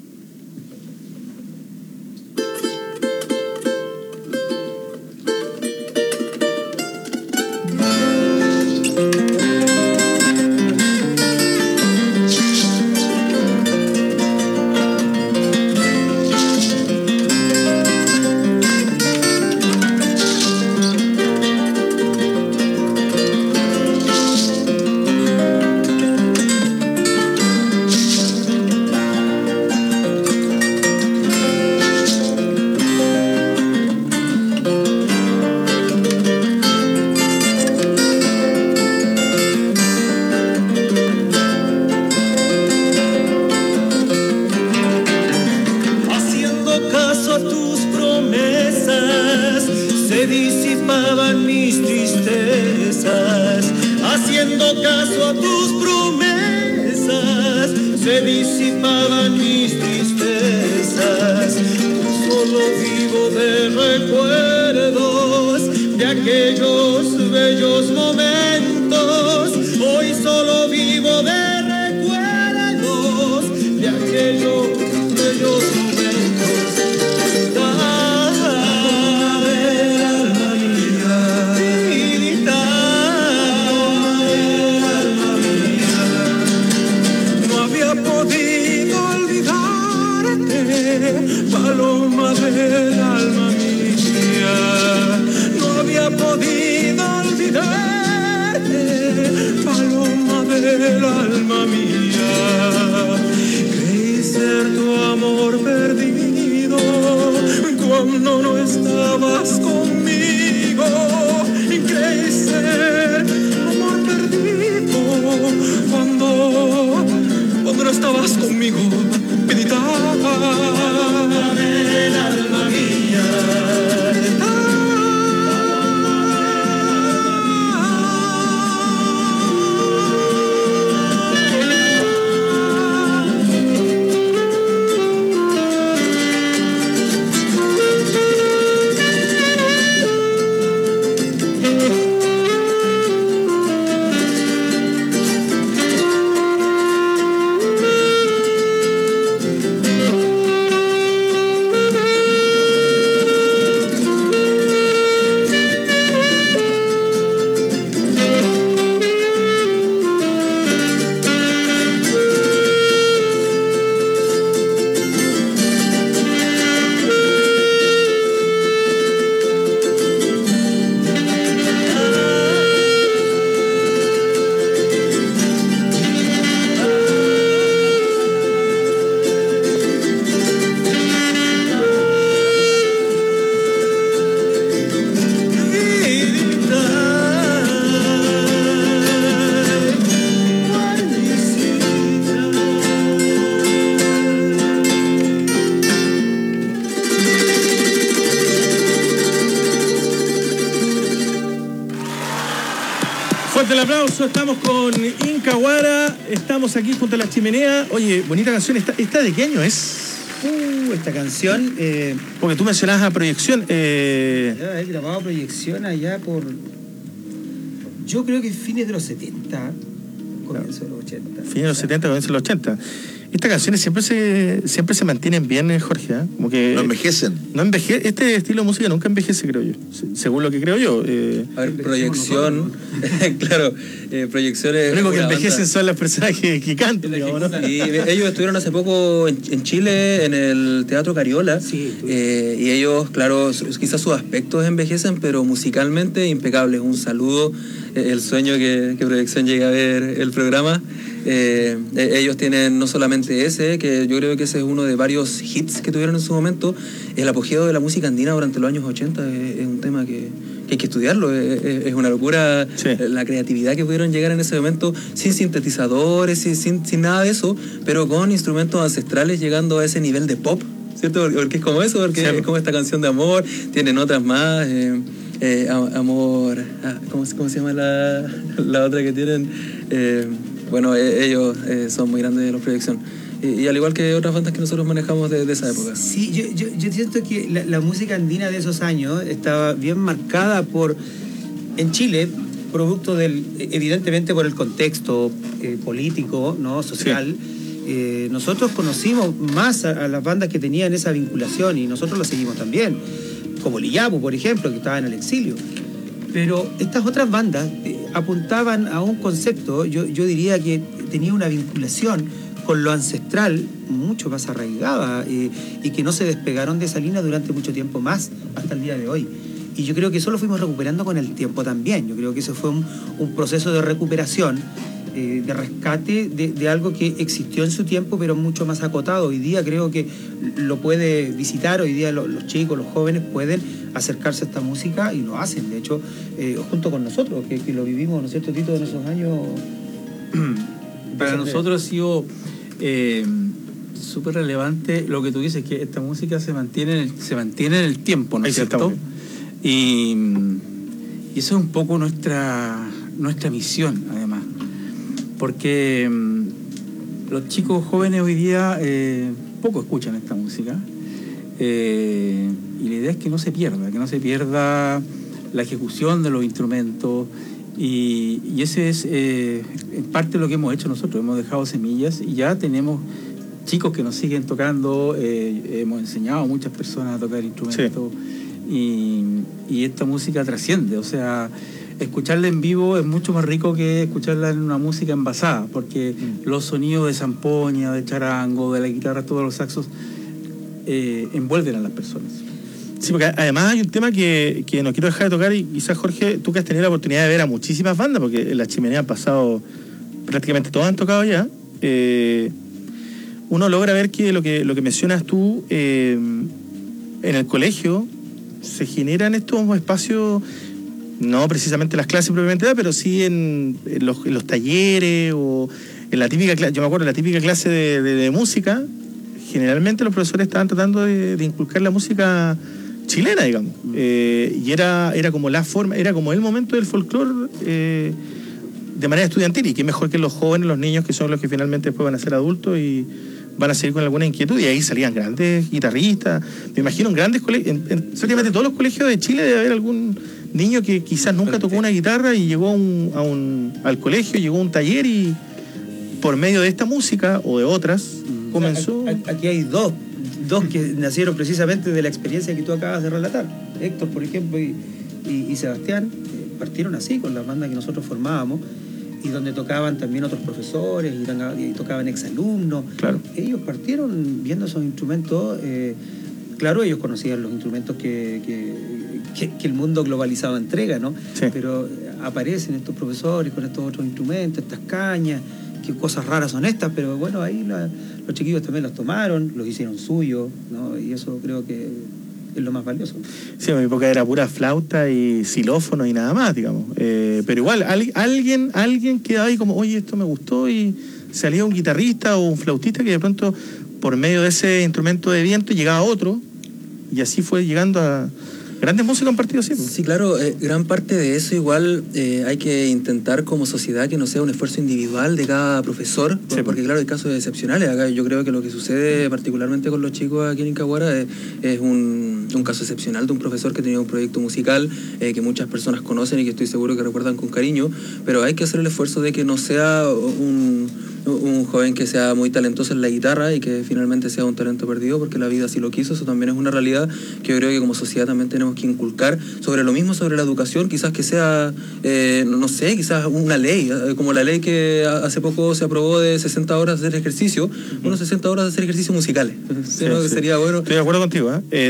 El aplauso, estamos con Inca Guara, estamos aquí junto a la chimenea. Oye, bonita canción, ¿esta de qué año es? Esta canción... porque tú mencionabas a Proyección. He grabado Proyección allá por... Yo creo que fines de los 70, comienzo de los 80. Fines de los 70, comienzo de los 80. Estas canciones siempre se mantienen bien, Jorge, ¿eh? Como que no envejecen. Este estilo de música nunca envejece, creo yo. Según lo que creo yo. A ver, Proyección, claro, Proyecciones. Lo único que envejecen son las personas que cantan, digamos, ¿no? Y ellos estuvieron hace poco en Chile, en el Teatro Cariola. Sí, y ellos, claro, quizás sus aspectos envejecen, pero musicalmente impecables. Un saludo, el sueño que Proyección llegue a ver el programa. Ellos tienen no solamente ese, que yo creo que ese es uno de varios hits que tuvieron en su momento, el apogeo de la música andina durante los años 80 es un tema que que hay que estudiarlo. Es una locura la creatividad que pudieron llegar en ese momento, sin sintetizadores, sin nada de eso, pero con instrumentos ancestrales llegando a ese nivel de pop, ¿cierto? Porque es como eso, porque es como esta canción de amor, tienen otras más, amor, ¿cómo se llama la otra que tienen? Bueno, ellos son muy grandes de la proyección. Y al igual que otras bandas que nosotros manejamos de esa época. Sí, yo siento que la música andina de esos años estaba bien marcada en Chile, producto evidentemente por el contexto político, ¿no? Social. Sí. Nosotros conocimos más a las bandas que tenían esa vinculación y nosotros lo seguimos también, como Liyapu, por ejemplo, que estaba en el exilio. Pero estas otras bandas apuntaban a un concepto, yo diría que tenía una vinculación con lo ancestral mucho más arraigada y que no se despegaron de esa línea durante mucho tiempo más hasta el día de hoy. Y yo creo que eso lo fuimos recuperando con el tiempo también. Yo creo que eso fue un proceso de recuperación, de rescate de algo que existió en su tiempo, pero mucho más acotado. Hoy día creo que lo puede visitar, hoy día los chicos, los jóvenes pueden acercarse a esta música y lo hacen. De hecho, junto con nosotros, que lo vivimos, ¿no es cierto, Tito, en esos años? Para nosotros ha sido súper relevante lo que tú dices, que esta música se mantiene en el tiempo, ¿no es cierto? Y eso es un poco nuestra misión, además, porque los chicos jóvenes hoy día poco escuchan esta música, y la idea es que no se pierda la ejecución de los instrumentos. Y ese es en parte lo que hemos hecho nosotros. Hemos dejado semillas y ya tenemos chicos que nos siguen tocando. Hemos enseñado a muchas personas a tocar instrumentos. Sí. Y esta música trasciende. O sea, escucharla en vivo es mucho más rico que escucharla en una música envasada, porque los sonidos de zampoña, de charango, de la guitarra, todos los saxos envuelven a las personas. Sí, porque además hay un tema que no quiero dejar de tocar, y quizás, Jorge, tú que has tenido la oportunidad de ver a muchísimas bandas, porque en la Chimenea han pasado, prácticamente todas han tocado ya, uno logra ver que lo que mencionas tú, en el colegio se generan estos espacios, no precisamente las clases propiamente tal, pero sí en los talleres o en la típica clase. Yo me acuerdo de la típica clase de música, generalmente los profesores estaban tratando de inculcar la música chilena, digamos. Y era como la forma, era como el momento del folclore de manera estudiantil, y qué mejor que los jóvenes, los niños, que son los que finalmente después van a ser adultos y van a seguir con alguna inquietud, y ahí salían grandes guitarristas. Me imagino en grandes colegios, en prácticamente todos los colegios de Chile debe haber algún niño que quizás nunca tocó una guitarra y llegó al colegio, llegó a un taller y por medio de esta música o de otras comenzó. Aquí hay dos que nacieron precisamente de la experiencia que tú acabas de relatar. Héctor, por ejemplo, y Sebastián partieron así con la banda que nosotros formábamos, y donde tocaban también otros profesores y tocaban exalumnos. Claro. Ellos partieron viendo esos instrumentos. Claro, ellos conocían los instrumentos que el mundo globalizado entrega, ¿no? Sí. Pero aparecen estos profesores con estos otros instrumentos, estas cañas, qué cosas raras son estas, pero bueno, ahí los chiquillos también los tomaron, los hicieron suyos, ¿no? Y eso creo que es lo más valioso. Sí, en mi época era pura flauta y xilófono y nada más, digamos. Pero igual, alguien quedaba ahí como, oye, esto me gustó, y salía un guitarrista o un flautista que de pronto, por medio de ese instrumento de viento, llegaba otro, y así fue llegando a grandes músicos han partido así. Sí, claro, gran parte de eso igual hay que intentar como sociedad que no sea un esfuerzo individual de cada profesor, sí, porque claro, hay casos excepcionales. Acá yo creo que lo que sucede particularmente con los chicos aquí en Incahuara es un caso excepcional de un profesor que tenía un proyecto musical que muchas personas conocen y que estoy seguro que recuerdan con cariño, pero hay que hacer el esfuerzo de que no sea un joven que sea muy talentoso en la guitarra y que finalmente sea un talento perdido, porque la vida así lo quiso. Eso también es una realidad que yo creo que como sociedad también tenemos que inculcar. Sobre lo mismo, sobre la educación, quizás que sea, no sé, quizás una ley, como la ley que hace poco se aprobó de 60 horas de hacer ejercicio, 60 horas de hacer ejercicios musicales. Sí, sí. Sería bueno. Estoy de acuerdo contigo, ¿eh? De hecho,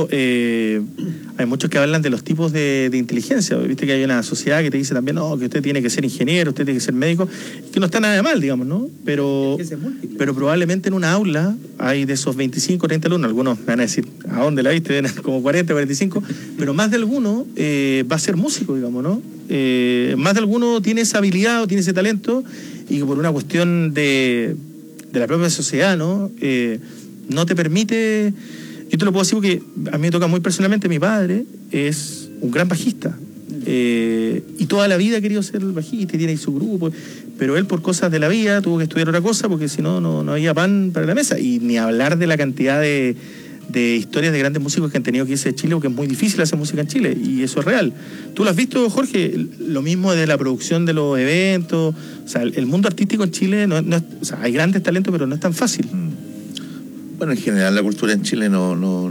hecho, hay muchos que hablan de los tipos de inteligencia. Viste que hay una sociedad que te dice también, no, que usted tiene que ser ingeniero, usted tiene que ser médico, que no está nada de mal, digamos, ¿no? Pero probablemente en una aula hay de esos 25, 30 alumnos, algunos me van a decir, ¿a dónde la viste? Como 40, 45, pero más de alguno va a ser músico, digamos, ¿no? Más de alguno tiene esa habilidad o tiene ese talento y por una cuestión de la propia sociedad, ¿no? No te permite. Yo te lo puedo decir porque a mí me toca muy personalmente. Mi padre es un gran bajista y toda la vida ha querido ser bajista y tiene ahí su grupo, pero él por cosas de la vida tuvo que estudiar otra cosa porque si no, no había pan para la mesa. Y ni hablar de la cantidad de historias de grandes músicos que han tenido que irse de Chile, porque es muy difícil hacer música en Chile, y eso es real. ¿Tú lo has visto, Jorge? Lo mismo de la producción de los eventos. O sea, el mundo artístico en Chile, o sea, hay grandes talentos, pero no es tan fácil. Bueno, en general la cultura en Chile no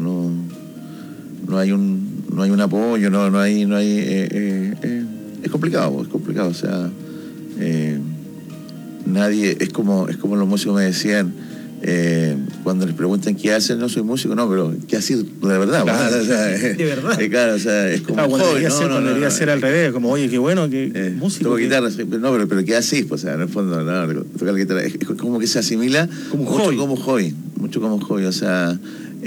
hay un apoyo, no hay es complicado, o sea, nadie, es como los músicos me decían, cuando les preguntan qué hacen, no soy músico, no, pero ¿qué has sido de verdad? Claro, o sea, de verdad. Claro, o sea, es como cuando hobby, debería ser al revés, como, oye, qué bueno, que músico. Toco guitarra, no, pero ¿qué haces? Pues, o sea, en el fondo, tocar la guitarra es como que se asimila como mucho como hobby, o sea,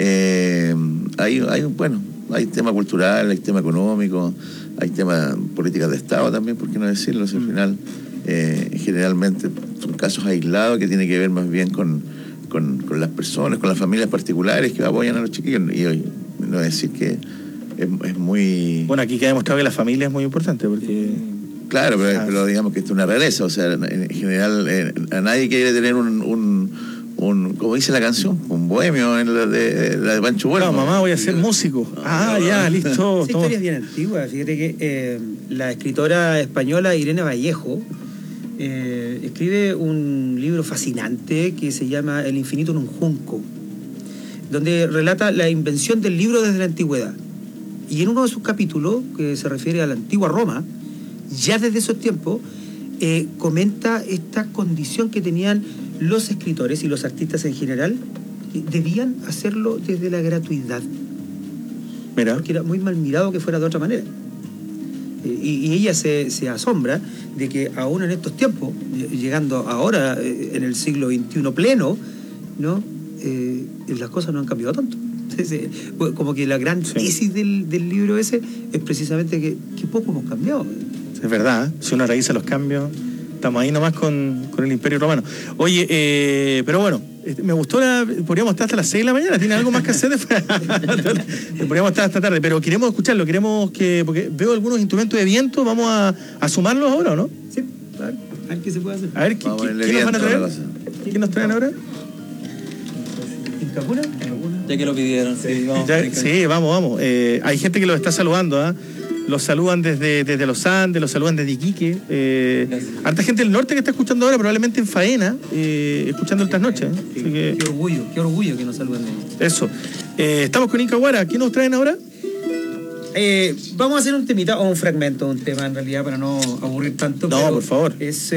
hay tema cultural, hay tema económico, hay tema políticas de Estado también, ¿por qué no decirlo? O sea, al final, generalmente son casos aislados que tienen que ver más bien con las personas, con las familias particulares que apoyan a los chiquillos. Y hoy, no decir que es muy... Bueno, aquí queda demostrado que la familia es muy importante, porque... Claro, pero digamos que esto es una rareza, o sea, en general a nadie quiere tener un como dice la canción, un bohemio en la de Pancho Bueno. No, mamá, voy a ser músico. Ya, listo. Esa historia es bien antigua. Fíjate que la escritora española Irene Vallejo escribe un libro fascinante que se llama El infinito en un junco, donde relata la invención del libro desde la antigüedad. Y en uno de sus capítulos, que se refiere a la antigua Roma, ya desde esos tiempos, comenta esta condición que tenían los escritores y los artistas en general, que debían hacerlo desde la gratuidad. Mira. Porque era muy mal mirado que fuera de otra manera. Y ella se asombra de que aún en estos tiempos, llegando ahora en el siglo XXI pleno, ¿no? Las cosas no han cambiado tanto. Como que la gran tesis del libro ese es precisamente que poco hemos cambiado. Es verdad, si uno revisa los cambios, estamos ahí nomás con el Imperio Romano. Oye, pero bueno, me gustó podríamos estar hasta las 6 de la mañana, ¿tiene algo más que hacer después? Podríamos estar hasta tarde, pero queremos escucharlo, porque veo algunos instrumentos de viento, vamos a sumarlos ahora, ¿no? Sí, a ver qué se puede hacer. A ver, ¿qué nos van a traer? ¿Qué nos traen ahora? ¿Incapuna? Ya que lo pidieron, sí, vamos. Hay gente que los está saludando, ¿ah? Los saludan desde los Andes, los saludan desde Iquique. Harta gente del norte que está escuchando ahora, probablemente en faena, escuchando el trasnoche. Qué orgullo que nos saluden. Eso. Estamos con Inca Guara. ¿Qué nos traen ahora? Vamos a hacer un temita, o un fragmento, un tema en realidad, para no aburrir tanto. No, por favor. Es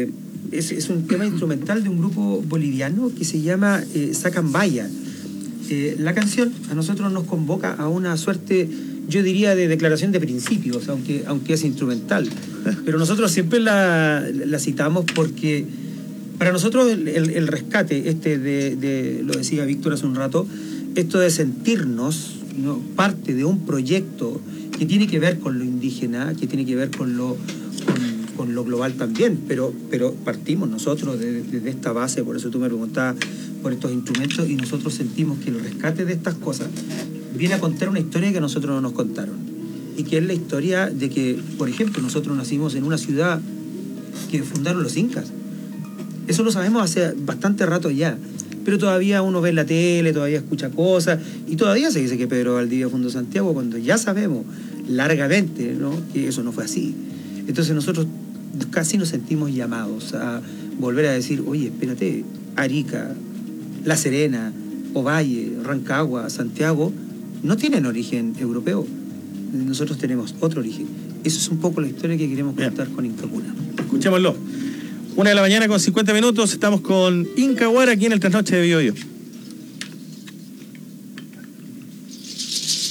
un tema instrumental de un grupo boliviano que se llama Sacambaya. La canción a nosotros nos convoca a una suerte, yo diría, de declaración de principios, aunque es instrumental. Pero nosotros siempre la citamos porque para nosotros el rescate lo decía Víctor hace un rato, esto de sentirnos, ¿no?, parte de un proyecto que tiene que ver con lo indígena, que tiene que ver con lo global también, pero partimos nosotros desde esta base. Por eso tú me preguntabas por estos instrumentos, y nosotros sentimos que el rescate de estas cosas viene a contar una historia que a nosotros no nos contaron, y que es la historia de que, por ejemplo, nosotros nacimos en una ciudad que fundaron los incas. Eso lo sabemos hace bastante rato ya, pero todavía uno ve en la tele, todavía escucha cosas, y todavía se dice que Pedro Valdivia fundó Santiago, cuando ya sabemos largamente, ¿no?, que eso no fue así. Entonces nosotros casi nos sentimos llamados a volver a decir, oye, espérate, Arica, La Serena, Ovalle, Rancagua, Santiago no tienen origen europeo. Nosotros tenemos otro origen. Eso es un poco la historia que queremos contar con Incapuna. Escuchémoslo. 1 de la mañana con 50 minutos. Estamos con Inca Guara aquí en el Trasnoche de Biobío.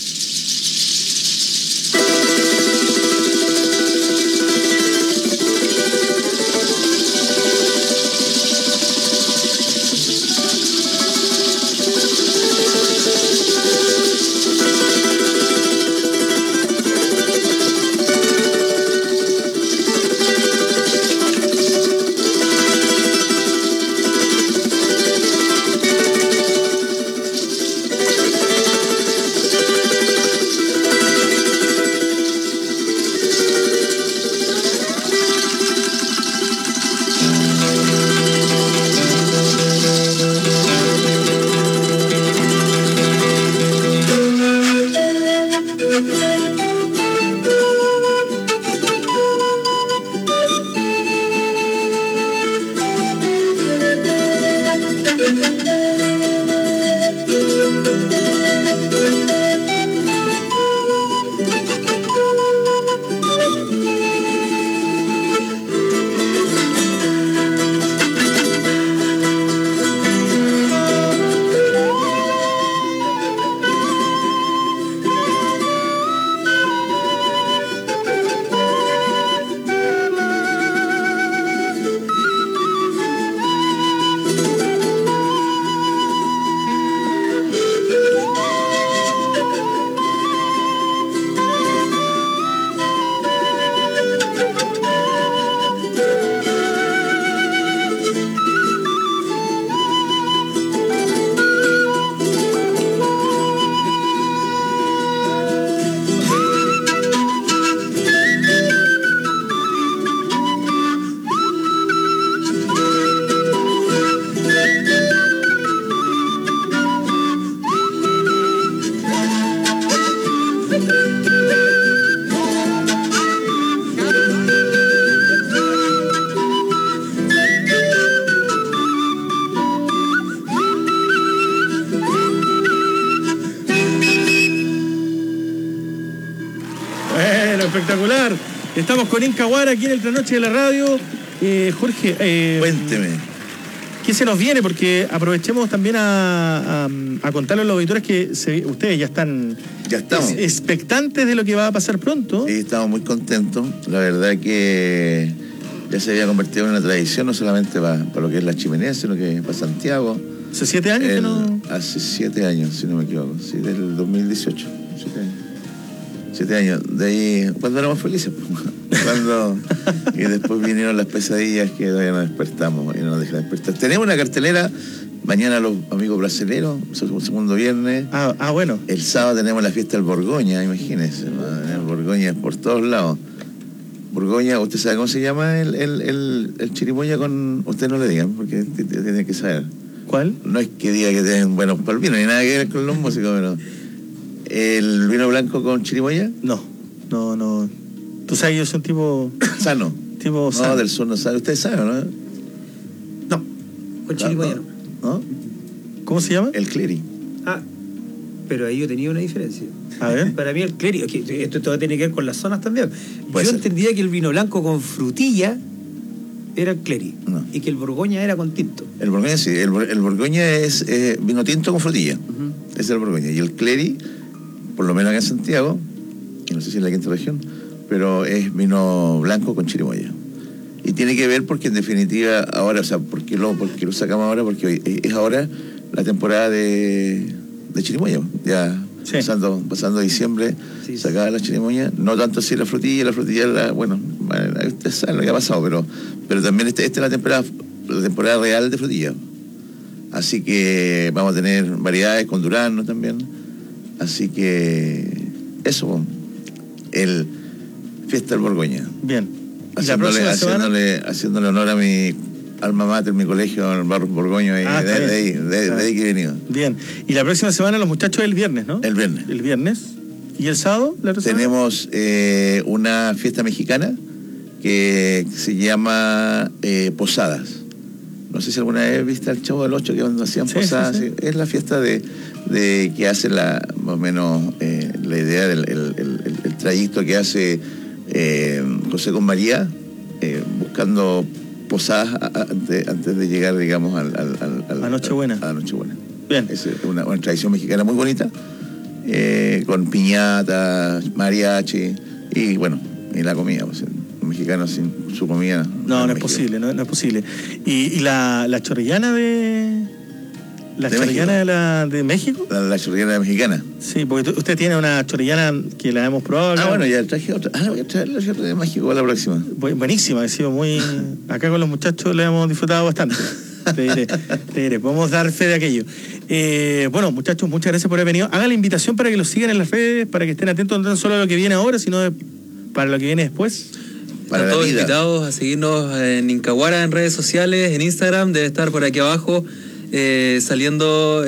espectacular. Estamos con Incahuara aquí en el Trasnoche de la Radio. Jorge, cuénteme. ¿Qué se nos viene? Porque aprovechemos también a contarle a los auditores que ustedes ya estamos expectantes de lo que va a pasar pronto. Sí, estamos muy contentos. La verdad que ya se había convertido en una tradición, no solamente para lo que es la Chimenea, sino que para Santiago. ¿Hace 7 años que no? Hace 7 años, si no me equivoco. Sí, del 2018. 7 años. 7 años. De ahí, cuando éramos felices. Y después vinieron las pesadillas que todavía no despertamos y no nos dejan despertar. Tenemos una cartelera mañana, los amigos brasileros, segundo viernes. Bueno. El sábado tenemos la fiesta del Borgoña, imagínense. El Borgoña por todos lados. Borgoña, ¿usted sabe cómo se llama el chirimoya con...? Usted no le digan, porque tiene que saber. ¿Cuál? No es que diga que tienen buenos para el vino, ni nada que ver con los músicos, pero... ¿El vino blanco con chirimoya? No. Tú sabes que yo soy un tipo... Sano. Tipo sano. No, del sur no sabe. ¿Usted sabe, no? No, con chirimoya no. ¿Cómo se llama? El cleri. Pero ahí yo tenía una diferencia. A ver. Para mí el cleri, esto todo tiene que ver con las zonas también. Yo entendía que el vino blanco con frutilla era el cleri. No. Y que el Borgoña era con tinto. El Borgoña sí. El Borgoña es vino tinto con frutilla. Es el Borgoña. Y el cleri, por lo menos acá en Santiago, y no sé si en la quinta región, pero es vino blanco con chirimoya. Y tiene que ver porque en definitiva ahora, o sea, ¿por qué lo sacamos ahora? Porque hoy es ahora la temporada de chirimoya. Ya pasando diciembre, sacaba la chirimoya. No tanto así la frutilla, bueno, ustedes saben lo que ha pasado, pero también esta es la temporada real de frutilla. Así que vamos a tener variedades con durazno también. Así que eso, el Fiesta del Borgoña. Bien. Haciéndole honor a mi alma mater, mi colegio, el Barros Borgoño, de ahí que he venido. Bien. Y la próxima semana los muchachos el viernes, ¿no? El viernes. El viernes. ¿Y el sábado? Tenemos una fiesta mexicana que se llama Posadas. No sé si alguna vez viste al Chavo del Ocho que cuando hacían posadas. Sí. Es la fiesta de que hace más o menos la idea del el trayecto que hace José con María, buscando posadas antes de llegar, digamos, a Nochebuena. A Nochebuena. Bien. Es una tradición mexicana muy bonita, con piñatas, mariachi y bueno, y la comida, pues, los mexicanos sin su comida no es posible, no es posible. Y la chorrillana de México. La chorrillana mexicana. Sí, porque usted tiene una chorrillana que la hemos probado. Bueno, ya traje otra. Voy a traer la chorrillana de México a la próxima. Buenísima, ha sido muy... Acá con los muchachos la hemos disfrutado bastante. Te diré, podemos dar fe de aquello. Bueno, muchachos, muchas gracias por haber venido. Hagan la invitación para que los sigan en las redes, para que estén atentos no solo a lo que viene ahora, sino para lo que viene después. Están todos invitados a seguirnos en Incahuara en redes sociales, en Instagram, debe estar por aquí abajo. Saliendo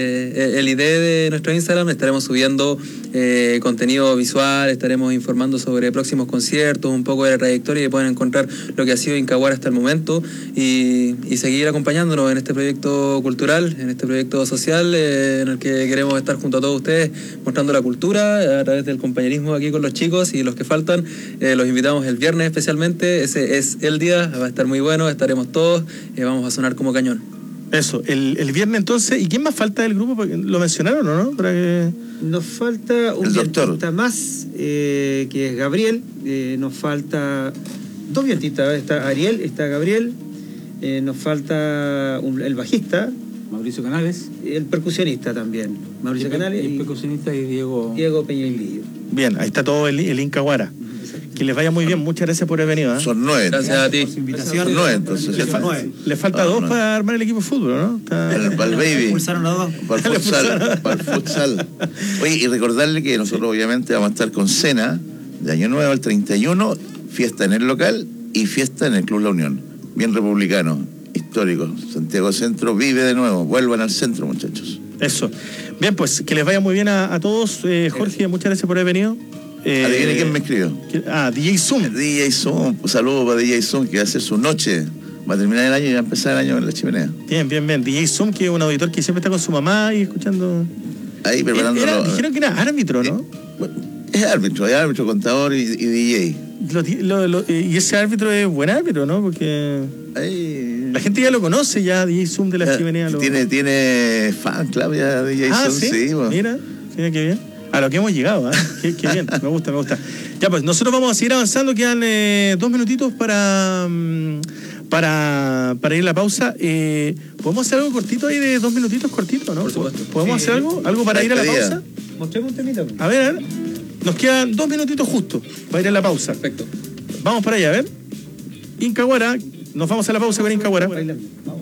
el ID de nuestro Instagram, estaremos subiendo contenido visual, estaremos informando sobre próximos conciertos, un poco de la trayectoria, y pueden encontrar lo que ha sido Incahuara hasta el momento y seguir acompañándonos en este proyecto cultural, en este proyecto social en el que queremos estar junto a todos ustedes mostrando la cultura a través del compañerismo aquí con los chicos y los que faltan. Los invitamos el viernes especialmente, ese es el día, va a estar muy bueno, estaremos todos, vamos a sonar como cañón. Eso, el viernes entonces. ¿Y quién más falta del grupo? ¿Lo mencionaron o no? Para que... Nos falta un vientista más, que es Gabriel. Nos falta 2 vientistas. Está Ariel, está Gabriel. Nos falta el bajista. Mauricio Canales. El percusionista también. Mauricio Canales. El percusionista y Diego Peñailillo. Bien, ahí está todo el Incahuara. Que les vaya muy bien, muchas gracias por haber venido. Son 9. Gracias a ti. Son 9, entonces. Le falta 2 para armar el equipo de fútbol, ¿no? Para el baby. Pulsaron los 2. Para el futsal. Oye, y recordarle que nosotros obviamente vamos a estar con cena de Año Nuevo al 31, fiesta en el local y fiesta en el Club La Unión. Bien republicano, histórico. Santiago Centro vive de nuevo. Vuelvan al centro, muchachos. Eso. Bien, pues que les vaya muy bien a todos. Jorge, muchas gracias por haber venido. Adivine quién me escribió. DJ Zoom. DJ Zoom. Un saludo para DJ Zoom, que va a hacer su noche. Va a terminar el año y va a empezar el año en la Chimenea. Bien. DJ Zoom, que es un auditor que siempre está con su mamá y escuchando. Ahí preparándolo. Dijeron que era árbitro, ¿no? Es árbitro, contador y DJ. Y ese árbitro es buen árbitro, ¿no? Porque la gente ya lo conoce, ya DJ Zoom de la Chimenea. Tiene fan club ya DJ Zoom, sí. Mira, qué bien. A lo que hemos llegado, qué bien, me gusta. Ya pues, nosotros vamos a seguir avanzando, quedan 2 minutitos para ir a la pausa. ¿Podemos hacer algo cortito ahí de 2 minutitos cortitos, no? Por supuesto. ¿Podemos hacer algo para ir a la pausa? Mostremos un temita. A ver, nos quedan 2 minutitos justo para ir a la pausa. Perfecto. Vamos para allá, a ver. Incahuara, nos vamos a la pausa con Incahuara. Vamos.